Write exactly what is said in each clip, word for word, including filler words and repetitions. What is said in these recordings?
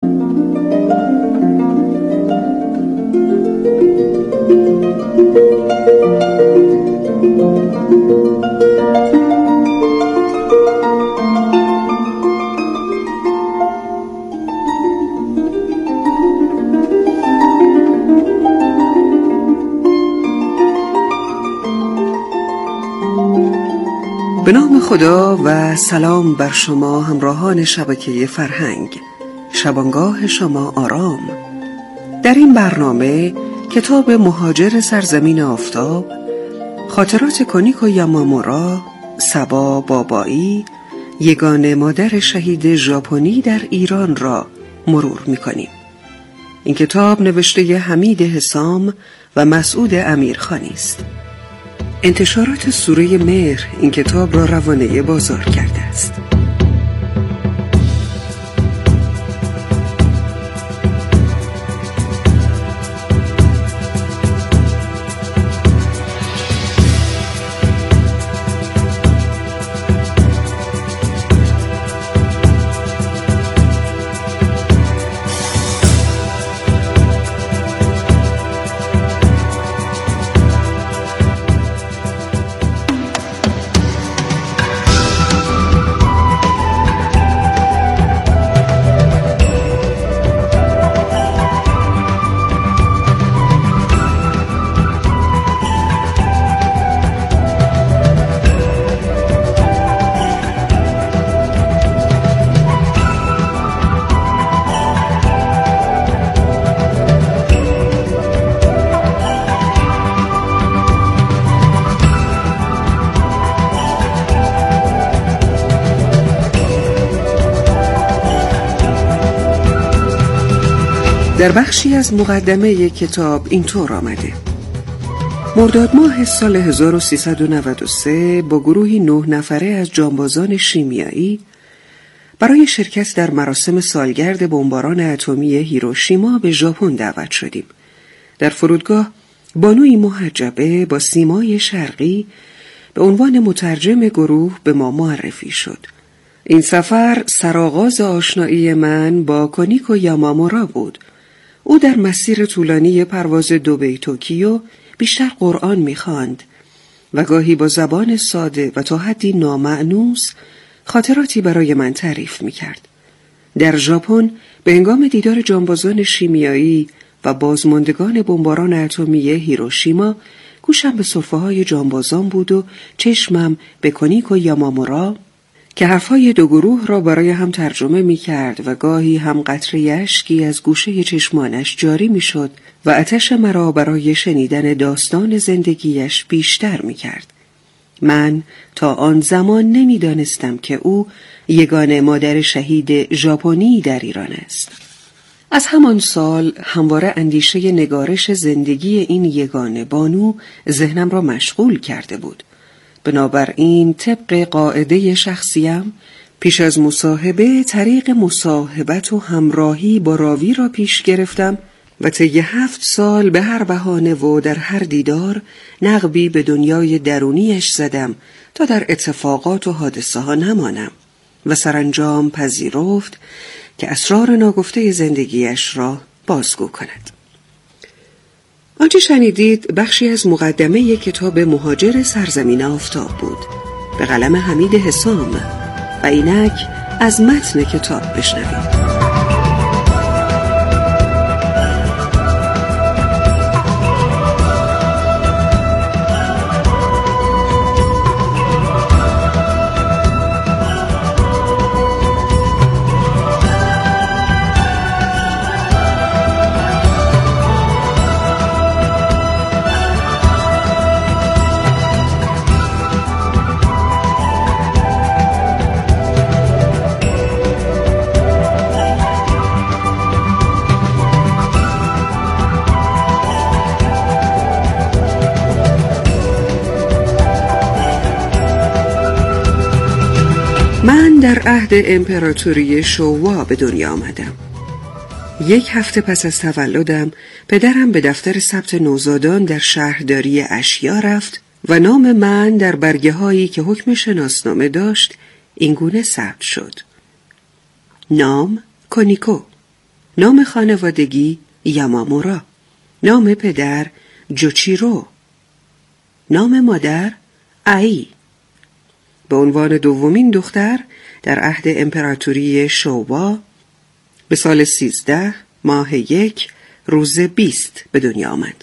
به نام خدا و سلام بر شما همراهان شبکه فرهنگ. شبانگاه شما آرام. در این برنامه کتاب مهاجر سرزمین آفتاب، خاطرات کونیکو یامامورا، صبا بابایی، یگانه مادر شهید ژاپنی در ایران را مرور می‌کنیم. این کتاب نوشته حمید حسام و مسعود امیرخانی است. انتشارات سوره مهر این کتاب را روانه بازار کرده است. در بخشی از مقدمه کتاب اینطور آمده: مرداد ماه سال هزار و سیصد و نود و سه با گروهی نه نفره از جانبازان شیمیایی برای شرکت در مراسم سالگرد بمباران اتمی هیروشیما به ژاپن دعوت شدیم. در فرودگاه بانوی محجبه با سیمای شرقی به عنوان مترجم گروه به ما معرفی شد. این سفر سرآغاز آشنایی من با کونیکو یامامورا بود. او در مسیر طولانی پرواز دوبی توکیو بیشتر قرآن می‌خواند و گاهی با زبان ساده و تا حدی نامأنوس خاطراتی برای من تعریف می‌کرد. در ژاپن به هنگام دیدار جانبازان شیمیایی و بازماندگان بمباران اتمی هیروشیما گوشم به سرفه‌های جانبازان بود و چشمم به کونیکو یامامورا که حرفهای دو گروه را برای هم ترجمه می کرد و گاهی هم قطره اشکی از گوشه چشمانش جاری می شد و آتش مرا برای شنیدن داستان زندگیش بیشتر می کرد. من تا آن زمان نمی دانستم که او یگانه مادر شهید ژاپنی در ایران است. از همان سال همواره اندیشه نگارش زندگی این یگانه بانو ذهنم را مشغول کرده بود. بنابراین طبق قاعده شخصیم پیش از مصاحبه طریق مصاحبت و همراهی با راوی را پیش گرفتم و طی هفت سال به هر بهانه و در هر دیدار نقبی به دنیای درونیش زدم تا در اتفاقات و حادثه ها نمانم و سرانجام پذیرفت که اسرار ناگفته زندگیش را بازگو کند. آنچه شنیدید بخشی از مقدمه کتاب مهاجر سرزمین آفتاب بود به قلم حمید حسام و اینک از متن کتاب بشنوید. من در عهد امپراتوری شووا به دنیا آمدم. یک هفته پس از تولدم پدرم به دفتر ثبت نوزادان در شهرداری اشیا رفت و نام من در برگه هایی که حکم شناسنامه داشت اینگونه ثبت شد: نام کونیکو، نام خانوادگی یامامورا. نام پدر جوچیرو. نام مادر ای. به عنوان دومین دختر در عهد امپراتوری شووا به سال سیزده ماه یک روز بیست به دنیا آمد.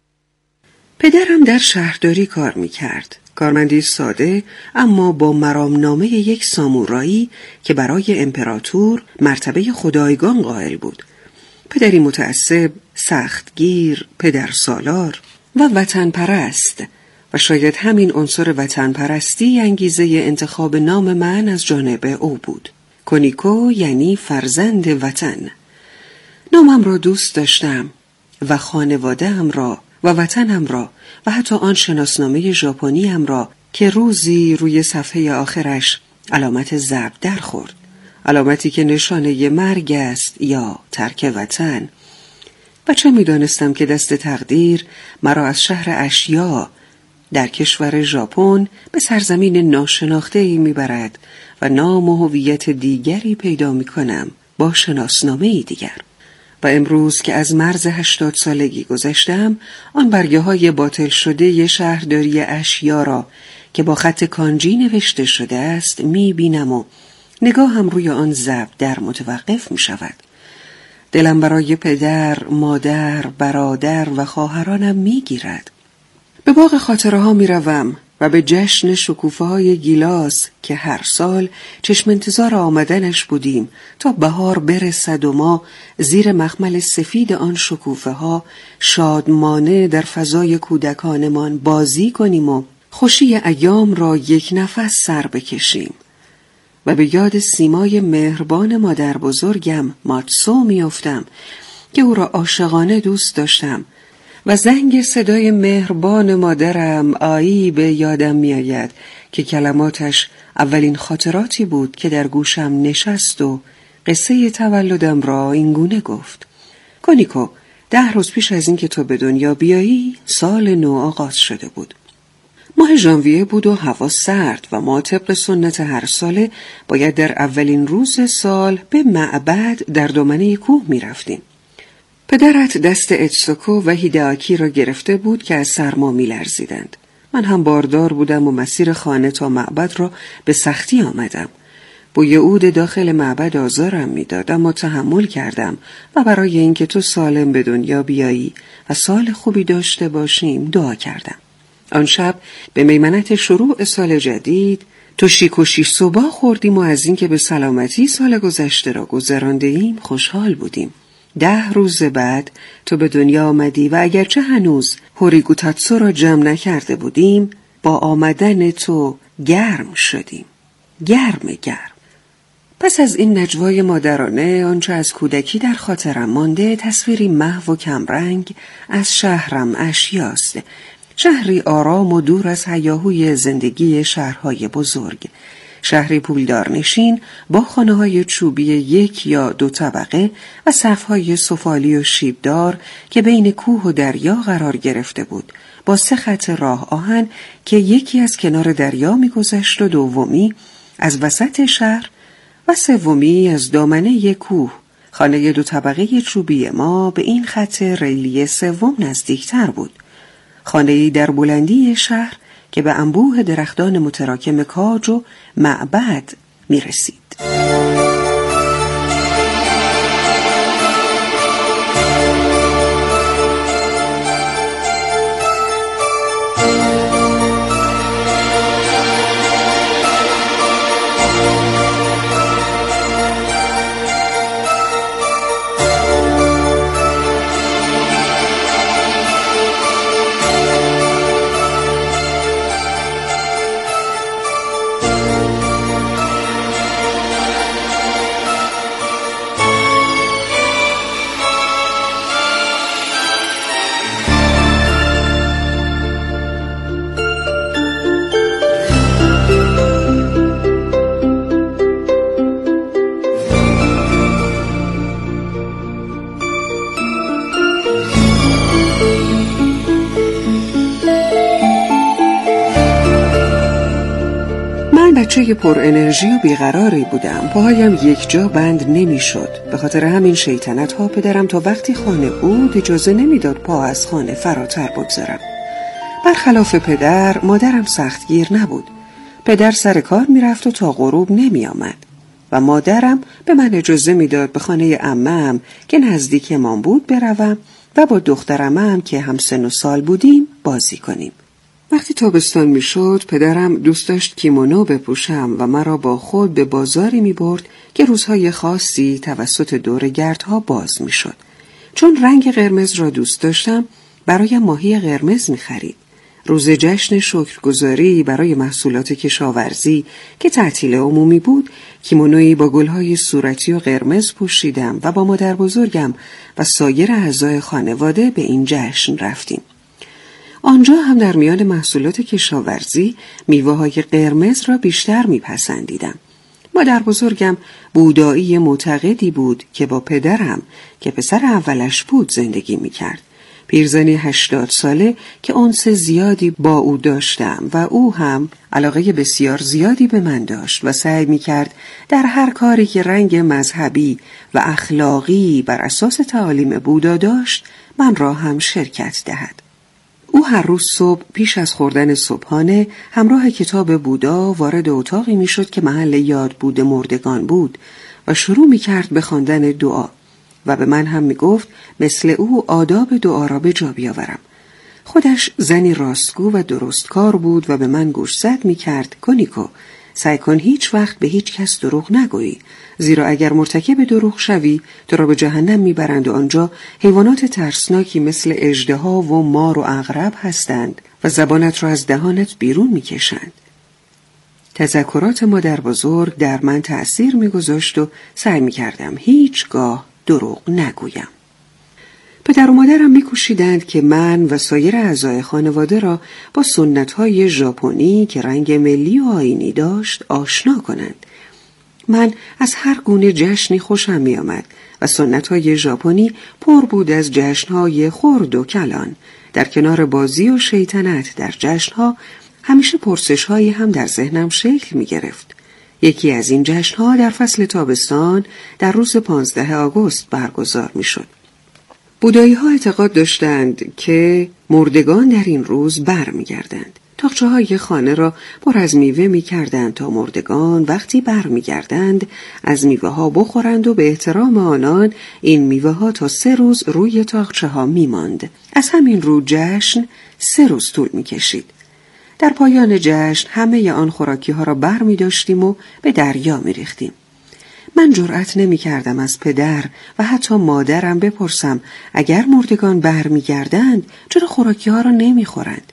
پدرم در شهرداری کار می کرد. کارمندی ساده اما با مرامنامه یک سامورایی که برای امپراتور مرتبه خدایگان قائل بود. پدری متعصب، سختگیر، پدر سالار و وطن پرست و شاید همین عنصر وطن پرستی انگیزه انتخاب نام من از جانب او بود. کونیکو یعنی فرزند وطن. نامم را دوست داشتم و خانواده‌ام را و وطنم را و حتی آن شناسنامه ژاپنیم را که روزی روی صفحه آخرش علامت ضرب در خورد. علامتی که نشانه مرگ است یا ترک وطن. و چه می دانستم که دست تقدیر مرا از شهر اشیا در کشور ژاپن به سرزمین ناشناخته‌ای میبرد و نام و هویت دیگری پیدا میکنم با شناسنامه‌ای دیگر. و امروز که از مرز هشتاد سالگی گذشتم، آن برگه های باطل شده شهرداری اشیا را که با خط کانجی نوشته شده است میبینم و نگاهم روی آن ضرب در متوقف میشود. دلم برای پدر، مادر، برادر و خواهرانم میگیرد. به باغ خاطره ها می روم و به جشن شکوفه های گیلاس که هر سال چشم انتظار آمدنش بودیم تا بهار برسد و ما زیر مخمل سفید آن شکوفه ها شادمانه در فضای کودکانمان بازی کنیم و خوشی ایام را یک نفس سر بکشیم. و به یاد سیمای مهربان مادر بزرگم ماتسو می افتم که او را عاشقانه دوست داشتم و زنگ صدای مهربان مادرم آیی به یادم می آید که کلماتش اولین خاطراتی بود که در گوشم نشست و قصه تولدم را اینگونه گفت: کونیکو، ده روز پیش از این که تو به دنیا بیایی سال نو آغاز شده بود. ماه ژانویه بود و هوا سرد و ما طبق سنت هر ساله باید در اولین روز سال به معبد در دامنه کوه می رفتیم. پدرت دست اچسوکو و هیداکی را گرفته بود که از سرما می لرزیدند. من هم باردار بودم و مسیر خانه تا معبد را به سختی آمدم. بوی عود داخل معبد آزارم می داد، اما تحمل کردم و برای اینکه تو سالم به دنیا بیایی و سال خوبی داشته باشیم دعا کردم. آن شب به میمنت شروع سال جدید توشیکوشی صبح خوردیم و از اینکه به سلامتی سال گذشته را گذرانده ایم خوشحال بودیم. ده روز بعد تو به دنیا آمدی و اگرچه هنوز هوریگوتاتسو را جمع نکرده بودیم، با آمدن تو گرم شدیم. گرم گرم. پس از این نجوای مادرانه، آنچه از کودکی در خاطرم مانده تصویری محو و کمرنگ از شهرم اشیاست. شهری آرام و دور از هیاهوی زندگی شهرهای بزرگ. شهری پولدار نشین با خانه‌های چوبی یک یا دو طبقه و سقف‌های سفالی و شیبدار که بین کوه و دریا قرار گرفته بود، با سه خط راه آهن که یکی از کنار دریا می‌گذشت و دومی از وسط شهر و سومی از دامنه کوه. خانه دو طبقه چوبی ما به این خط ریلی سوم نزدیکتر بود. خانه‌ای در بلندی شهر که به انبوه درختان متراکم کاج و معبد می رسید. بچه پر انرژی و بیقراری بودم. پاهایم یک جا بند نمی شد. به خاطر همین شیطنت ها پدرم تا وقتی خانه بود اجازه نمیداد پا از خانه فراتر بگذارم. برخلاف پدر، مادرم سختگیر نبود. پدر سر کار می رفت و تا غروب نمی آمد و مادرم به من اجازه میداد به خانه عمم که نزدیکمان بود بروم و با دختر عمم که هم سن و سال بودیم بازی کنیم. وقتی تابستان میشد پدرم دوست داشت کیمونو بپوشم و مرا با خود به بازاری می برد که روزهای خاصی توسط دورگردها باز میشد. چون رنگ قرمز را دوست داشتم برایم ماهی قرمز می خرید. روز جشن شکرگزاری برای محصولات کشاورزی که تعطیل عمومی بود، کیمونویی با گلهای صورتی و قرمز پوشیدم و با مادر بزرگم و سایر اعضای خانواده به این جشن رفتیم. آنجا هم در میان محصولات کشاورزی میوه‌های قرمز را بیشتر میپسندیدم. مادر بزرگم بودایی معتقدی بود که با پدرم که پسر اولش بود زندگی میکرد. پیرزنی هشتاد ساله که انس زیادی با او داشتم و او هم علاقه بسیار زیادی به من داشت و سعی میکرد در هر کاری که رنگ مذهبی و اخلاقی بر اساس تعالیم بودا داشت من را هم شرکت دهد. او هر روز صبح پیش از خوردن صبحانه همراه کتاب بودا وارد اتاقی میشد که محل یاد بود مردگان بود و شروع میکرد به خواندن دعا و به من هم میگفت مثل او آداب دعا را به جا بیاورم. خودش زنی راستگو و درستکار بود و به من گوشزد میکرد کنیکو سعی کن هیچ وقت به هیچ کس دروغ نگویی، زیرا اگر مرتکب دروغ شوی تو را به جهنم میبرند و آنجا حیوانات ترسناکی مثل اژدها و مار و عقرب هستند و زبانت را از دهانت بیرون میکشند. تذکرات مادر بزرگ در من تأثیر میگذاشت و سعی میکردم هیچگاه دروغ نگویم. پدر و مادرم می‌کوشیدند که من و سایر اعضای خانواده را با سنت‌های ژاپنی که رنگ ملی و آیینی داشت آشنا کنند. من از هر گونه جشنی خوشم می‌آمد و سنت‌های ژاپنی پر بود از جشن‌های خرد و کلان. در کنار بازی و شیطنت در جشن‌ها همیشه پرسش‌هایی هم در ذهنم شکل می‌گرفت. یکی از این جشن‌ها در فصل تابستان در روز پانزده آگوست برگزار می‌شد. بودایی‌ها اعتقاد داشتند که مردگان در این روز بر می‌گردند. تاقچه‌های خانه را پر از میوه می‌کردند تا مردگان وقتی بر می‌گردند از میوه‌ها بخورند و به احترام آنان این میوه‌ها تا سه روز روی تاقچه‌ها می‌ماند. از همین رو جشن سه روز طول می‌کشید. در پایان جشن همه آن خوراکی‌ها را بر می‌داشتیم و به دریا می‌ریختیم. من جرأت نمی کردم از پدر و حتی مادرم بپرسم اگر مردگان برمیگردند چرا خوراکی ها را نمی خورند.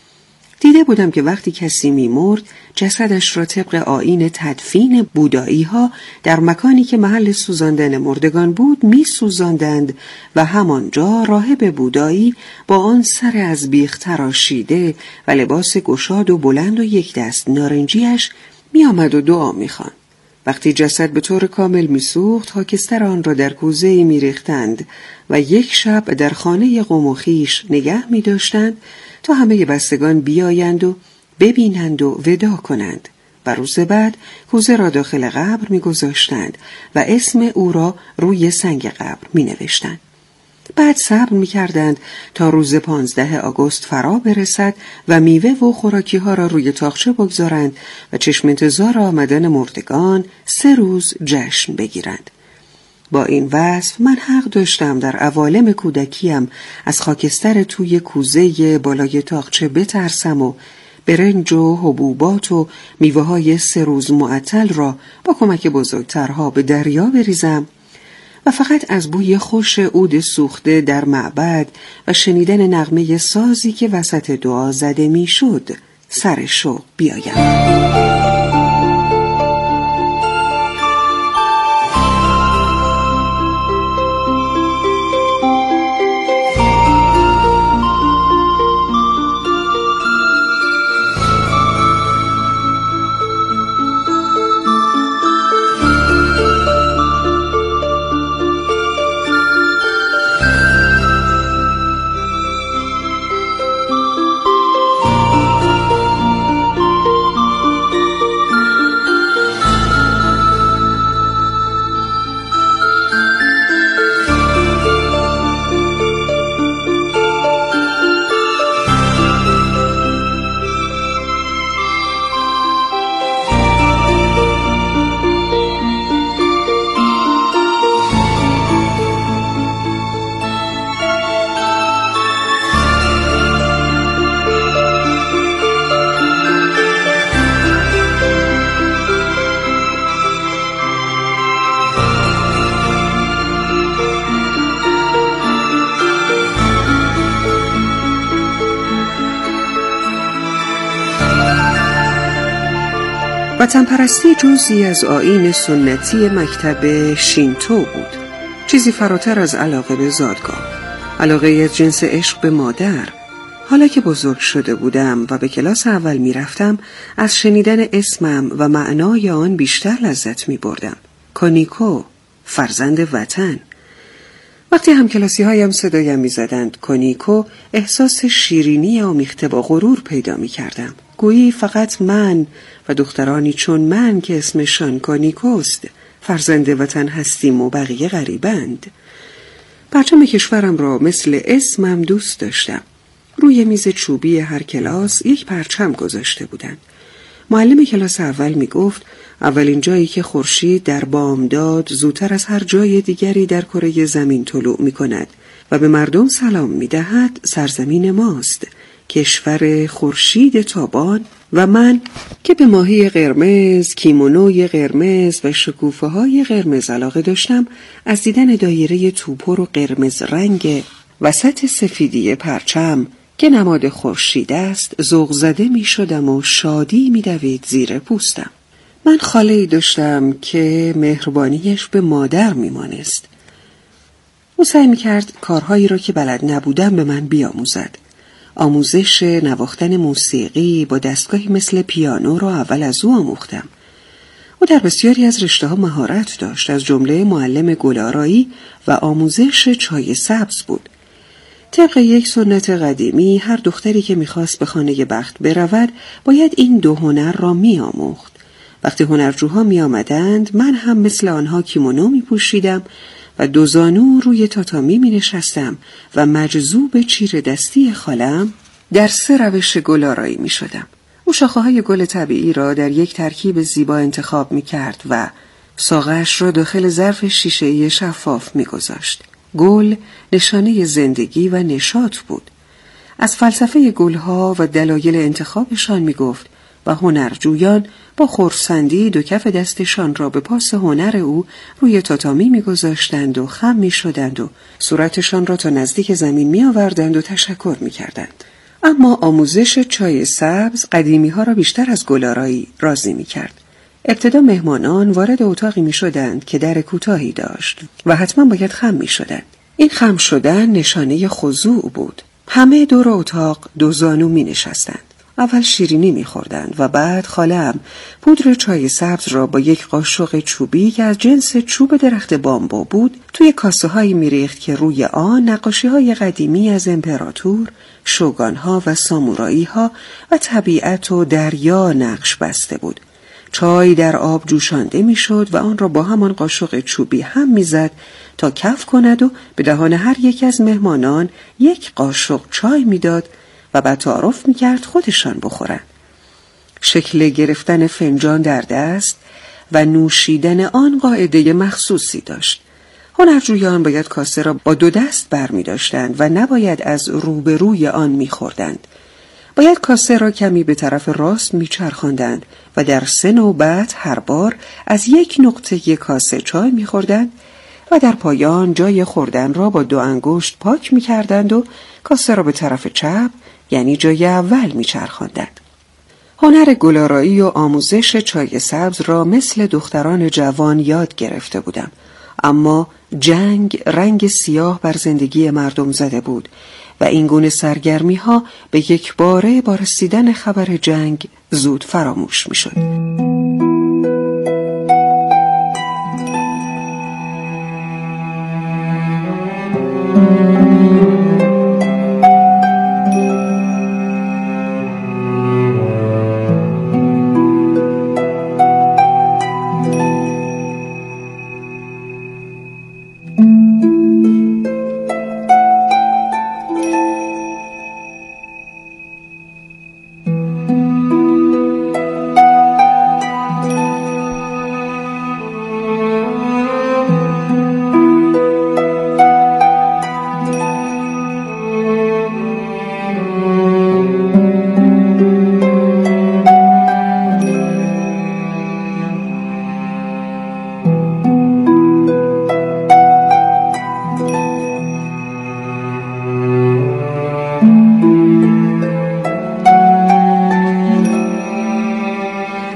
دیده بودم که وقتی کسی می مرد جسدش را طبق آیین تدفین بودایی ها در مکانی که محل سوزاندن مردگان بود می سوزاندند و همانجا راهب بودایی با آن سر از بیخ تراشیده و لباس گشاد و بلند و یک دست نارنجیش می آمد و دعا می خواند. وقتی جسد به طور کامل میسوخت خاکستر آن را در کوزه‌ای میریختند و یک شب در خانه قوم و خویش نگه می‌داشتند تا همه بستگان بیایند و ببینند و ودا کنند و روز بعد کوزه را داخل قبر می‌گذاشتند و اسم او را روی سنگ قبر می‌نوشتند. بعد صبر می‌کردند تا روز پانزده آگوست فرا برسد و میوه و خوراکی ها را روی تاقچه بگذارند و چشم انتظار آمدن مردگان سه روز جشن بگیرند. با این وصف من حق داشتم در عوالم کودکیم از خاکستر توی کوزه بالای تاقچه بترسم و برنج و حبوبات و میوه های سه روز معطل را با کمک بزرگترها به دریا بریزم و فقط از بوی خوش عود سوخته در معبد و شنیدن نغمه سازی که وسط دعا زده می شد سر شوق بیایم. وطن پرستی جزئی از آیین سنتی مکتب شینتو بود، چیزی فراتر از علاقه به زادگاه، علاقه از جنس عشق به مادر. حالا که بزرگ شده بودم و به کلاس اول می رفتم، از شنیدن اسمم و معنای آن بیشتر لذت می بردم. کونیکو، فرزند وطن. وقتی همکلاسی هایم صدایم می زدند کونیکو، احساس شیرینی آمیخته با غرور پیدا می کردم. گویی فقط من و دخترانی چون من که اسمشان کونیکوست فرزند وطن هستیم و بقیه غریبند. پرچم کشورم را مثل اسمم دوست داشتم. روی میز چوبی هر کلاس یک پرچم گذاشته بودند. معلم کلاس اول می گفت اولین جایی که خورشید در بامداد زودتر از هر جای دیگری در کره زمین طلوع می کند و به مردم سلام می دهد سرزمین ماست، کشور خورشید تابان. و من که به ماهی قرمز، کیمونوی قرمز و شکوفه های قرمز علاقه داشتم، از دیدن دایره توپر و قرمز رنگ وسط سفیدی پرچم که نماد خورشید است ذوق زده می شدم و شادی می دوید زیر پوستم. من خاله‌ای داشتم که مهربانیش به مادر می مانست. او سعی می کرد کارهایی را که بلد نبودم به من بیاموزد. آموزش نواختن موسیقی با دستگاهی مثل پیانو را اول از او آموختم. او در بسیاری از رشته‌ها مهارت داشت، از جمله معلم گل‌آرایی و آموزش چای سبز بود. طبق یک سنت قدیمی هر دختری که می‌خواست به خانه بخت برود باید این دو هنر را می‌آموخت. وقتی هنرجوها می‌آمدند من هم مثل آنها کیمونو می‌پوشیدم و دو زانو روی تاتامی می‌نشستم و مجذوب چیر دستی خالم در سه روش گل‌آرایی می‌شدم. او شاخه‌های گل طبیعی را در یک ترکیب زیبا انتخاب می‌کرد و ساقه‌اش را داخل ظرف شیشه‌ای شفاف می‌گذاشت. گل نشانه زندگی و نشاط بود. از فلسفه گلها و دلایل انتخابشان می‌گفت و هنرجویان با خرسندی دو کف دستشان را به پاس هنر او روی تاتامی می‌گذاشتند و خم می‌شدند و صورتشان را تا نزدیک زمین می‌آوردند و تشکر می‌کردند. اما آموزش چای سبز قدیمی‌ها را بیشتر از گل‌آرایی راضی می‌کرد. ابتدا مهمانان وارد اتاقی می‌شدند که در کوتاهی داشت و حتما باید خم می‌شدند. این خم شدن نشانه خضوع بود. همه دور اتاق دو زانو می‌نشستند. اول شیرینی می‌خوردند و بعد خاله‌ام پودر چای سبز را با یک قاشق چوبی که از جنس چوب درخت بامبو بود توی کاسه‌هایی می‌ریخت که روی آن نقاشی‌های قدیمی از امپراتور، شوگان‌ها و سامورایی‌ها و طبیعت و دریا نقش بسته بود. چای در آب جوشانده می‌شد و آن را با همان قاشق چوبی هم می‌زد تا کف کند و به دهان هر یک از مهمانان یک قاشق چای می‌داد و بعد تعارف می‌کرد خودشان بخورند. شکل گرفتن فنجان در دست و نوشیدن آن قاعده مخصوصی داشت. هنرجویان باید کاسه را با دو دست برمی‌داشتند و نباید از روبروی آن می‌خوردند. باید کاسه را کمی به طرف راست می‌چرخاندند و در سه نوبت هر بار از یک نقطه کاسه چای می‌خوردند و در پایان جای خوردن را با دو انگشت پاک می‌کردند و کاسه را به طرف چپ یعنی جای اول می‌چرخاندند. هنر گل‌آرایی و آموزش چای سبز را مثل دختران جوان یاد گرفته بودم، اما جنگ رنگ سیاه بر زندگی مردم زده بود و این گونه سرگرمی ها به یک باره با رسیدن خبر جنگ زود فراموش می شد.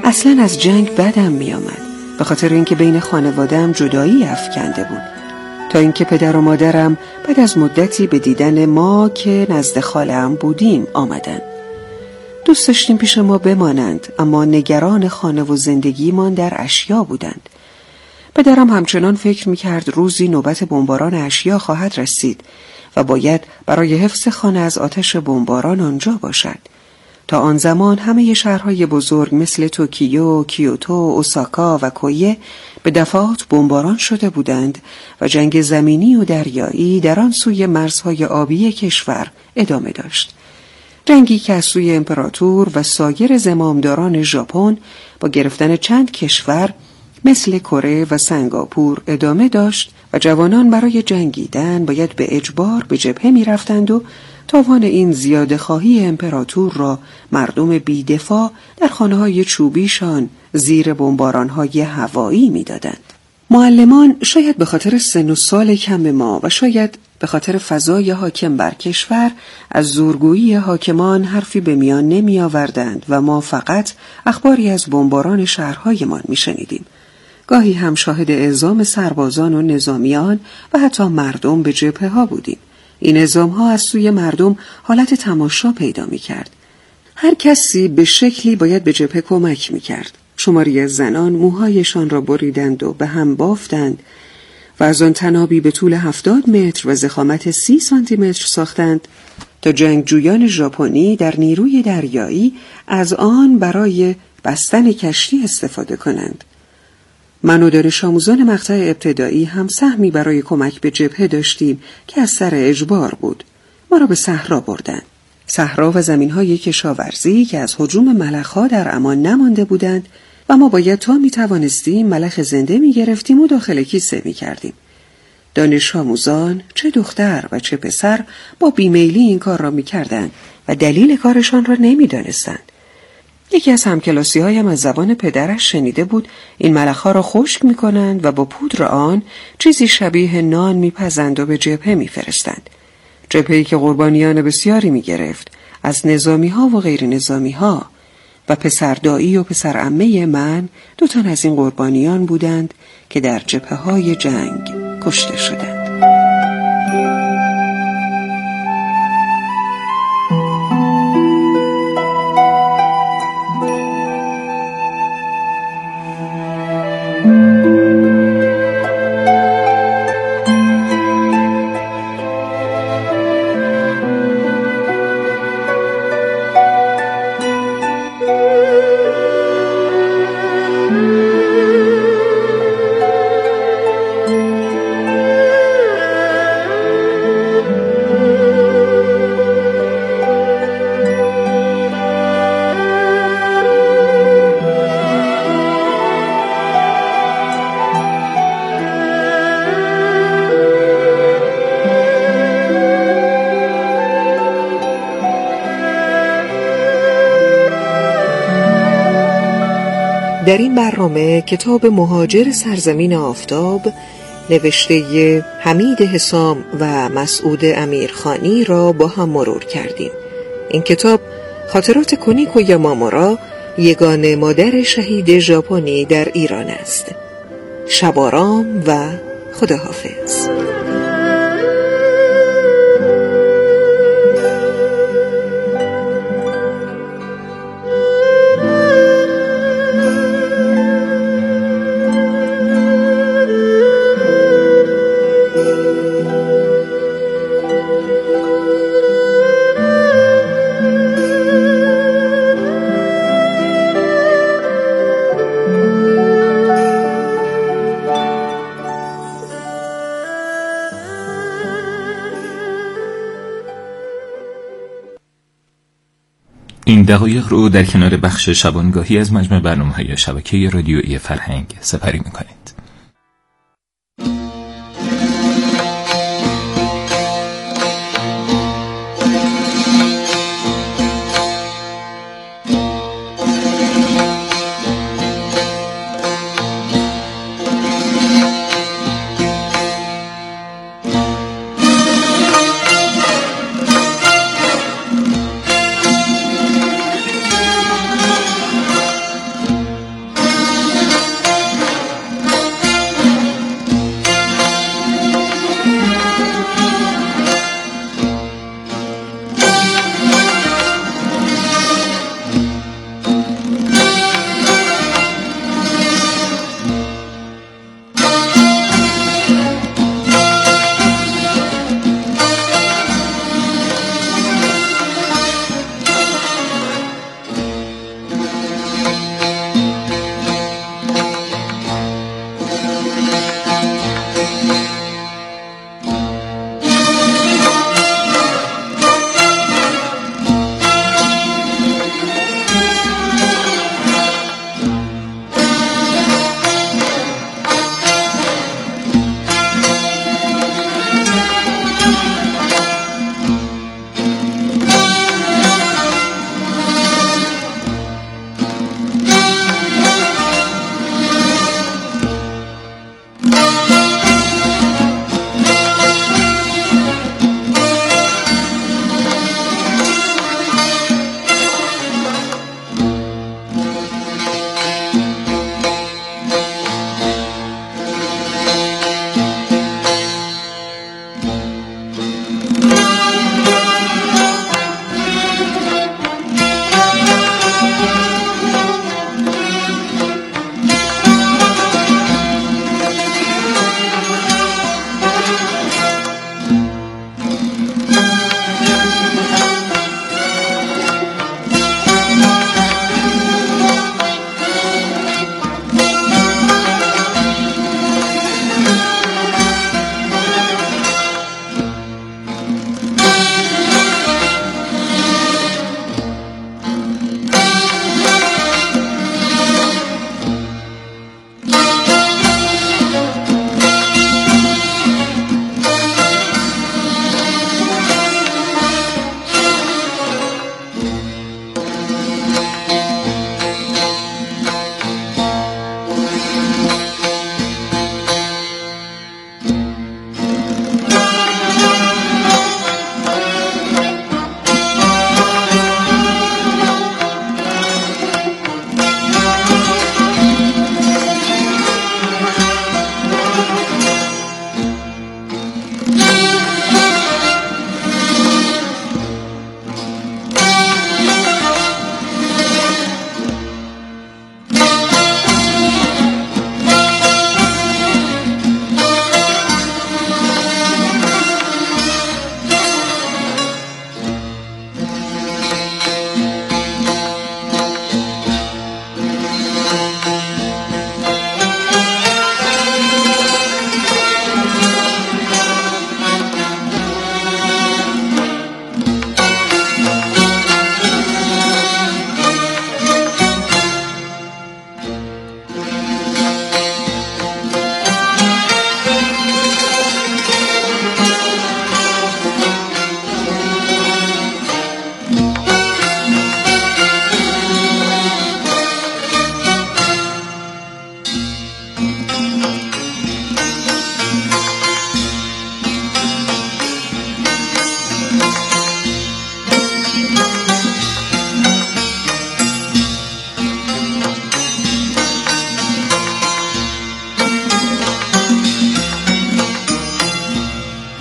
اصلا از جنگ بدم می آمد، به خاطر اینکه بین خانواده‌ام جدایی افکنده بود، تا اینکه پدر و مادرم بعد از مدتی به دیدن ما که نزد خاله‌ام بودیم آمدن. دوست داشتیم پیش ما بمانند، اما نگران خانه و زندگیمان در اشیا بودند. پدرم همچنان فکر می‌کرد روزی نوبت بمباران اشیا خواهد رسید و باید برای حفظ خانه از آتش بمباران آنجا باشد. تا آن زمان همه شهرهای بزرگ مثل توکیو، کیوتو، اوساکا و کویه به دفعات بمباران شده بودند و جنگ زمینی و دریایی در آن سوی مرزهای آبی کشور ادامه داشت. جنگی که از سوی امپراتور و سایر زمامداران ژاپن با گرفتن چند کشور مثل کره و سنگاپور ادامه داشت و جوانان برای جنگیدن باید به اجبار به جبهه می رفتند و تاوان این زیاده خواهی امپراتور را مردم بی‌دفاع در خانه‌های چوبیشان زیر بمباران‌های هوایی می‌دادند. معلمان شاید به خاطر سن و سال کم ما و شاید به خاطر فضای حاکم بر کشور از زورگویی حاکمان حرفی به میان نمی آوردند و ما فقط اخباری از بمباران شهرهایمان می شنیدیم. گاهی هم شاهد اعزام سربازان و نظامیان و حتی مردم به جبهه ها بودیم. این اعزام ها از سوی مردم حالت تماشا پیدا می کرد. هر کسی به شکلی باید به جبهه کمک می کرد. شماری از زنان موهایشان را بریدند و به هم بافتند و از آن تنابی به طول هفتاد متر و ضخامت سی سانتی متر ساختند تا جنگجویان ژاپنی در نیروی دریایی از آن برای بستن کشتی استفاده کنند. من و دانش آموزان مقطع ابتدایی هم سهمی برای کمک به جبهه داشتیم که از سر اجبار بود. ما را به صحرا بردند. صحرا و زمین‌های کشاورزی که از هجوم ملخ‌ها در امان نمانده بودند و ما باید تا می توانستیم ملخ زنده می گرفتیم و داخل کیسه می کردیم. دانش آموزان چه دختر و چه پسر با بیمیلی این کار را می کردند و دلیل کارشان را نمی دانستند. یکی از همکلاسی هایم از زبان پدرش شنیده بود این ملخ‌ها را خشک می کنند و با پودر آن چیزی شبیه نان می پزند و به جبهه می فرستند. جبهه‌ای که قربانیان بسیاری می گرفت، از نظامی ها و غیر نظامی ها، و پسر دایی و پسر عمه من دو تن از این قربانیان بودند که در جبهه های جنگ کشته شدند. در این برنامه کتاب مهاجر سرزمین آفتاب نوشته حمید حسام و مسعود امیرخانی را با هم مرور کردیم. این کتاب خاطرات کنیکو یامامورا، یگانه مادر شهید ژاپنی در ایران است. شب آرام و خداحافظ. این دقایق رو در کنار بخش شبانگاهی از مجموع برنامه‌های شبکه رادیویی فرهنگ سپری می‌کنید.